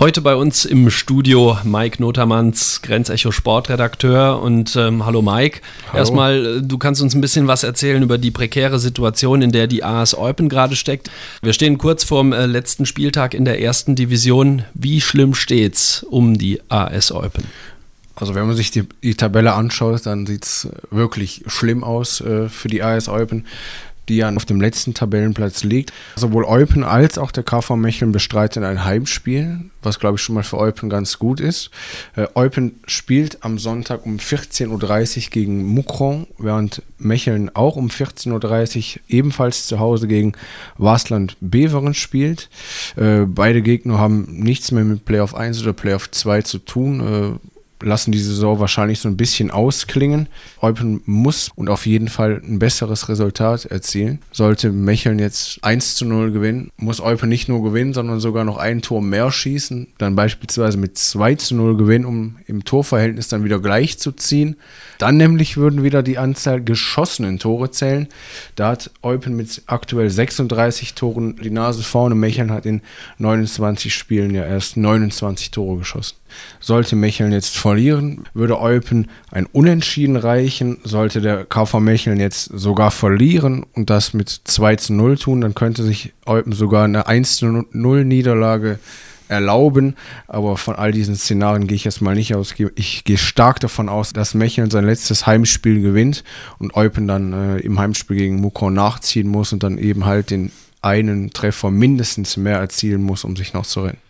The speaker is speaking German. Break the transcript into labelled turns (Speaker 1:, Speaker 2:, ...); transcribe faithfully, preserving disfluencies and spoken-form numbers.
Speaker 1: Heute bei uns im Studio Mike Notermanns, Grenzecho Sportredakteur. Und ähm, hallo Mike. Hallo. Erstmal, du kannst uns ein bisschen was erzählen über die prekäre Situation, in der die A S Eupen gerade steckt. Wir stehen kurz vorm äh, letzten Spieltag in der ersten Division. Wie schlimm steht's um die A S Eupen?
Speaker 2: Also wenn man sich die, die Tabelle anschaut, dann sieht es wirklich schlimm aus äh, für die A S Eupen, die ja auf dem letzten Tabellenplatz liegt. Sowohl Eupen als auch der K V Mecheln bestreiten ein Heimspiel, was glaube ich schon mal für Eupen ganz gut ist. Äh, Eupen spielt am Sonntag um vierzehn Uhr dreißig gegen Mukron, während Mecheln auch um vierzehn Uhr dreißig ebenfalls zu Hause gegen Waasland Beveren spielt. Äh, beide Gegner haben nichts mehr mit Playoff eins oder Playoff zwei zu tun. Äh, lassen die Saison wahrscheinlich so ein bisschen ausklingen. Eupen muss und auf jeden Fall ein besseres Resultat erzielen. Sollte Mecheln jetzt eins zu null gewinnen, muss Eupen nicht nur gewinnen, sondern sogar noch ein Tor mehr schießen. Dann beispielsweise mit zwei zu null gewinnen, um im Torverhältnis dann wieder gleich zu ziehen. Dann nämlich würden wieder die Anzahl geschossenen Tore zählen. Da hat Eupen mit aktuell sechsunddreißig Toren die Nase vorne. Mecheln hat in neunundzwanzig Spielen ja erst neunundzwanzig Tore geschossen. Sollte Mecheln jetzt verlieren, würde Eupen ein Unentschieden reichen. Sollte der K V Mecheln jetzt sogar verlieren und das mit zwei zu null tun, dann könnte sich Eupen sogar eine eins zu null Niederlage erlauben. Aber von all diesen Szenarien gehe ich jetzt mal nicht aus. Ich gehe stark davon aus, dass Mecheln sein letztes Heimspiel gewinnt und Eupen dann äh, im Heimspiel gegen Mukron nachziehen muss und dann eben halt den einen Treffer mindestens mehr erzielen muss, um sich noch zu retten.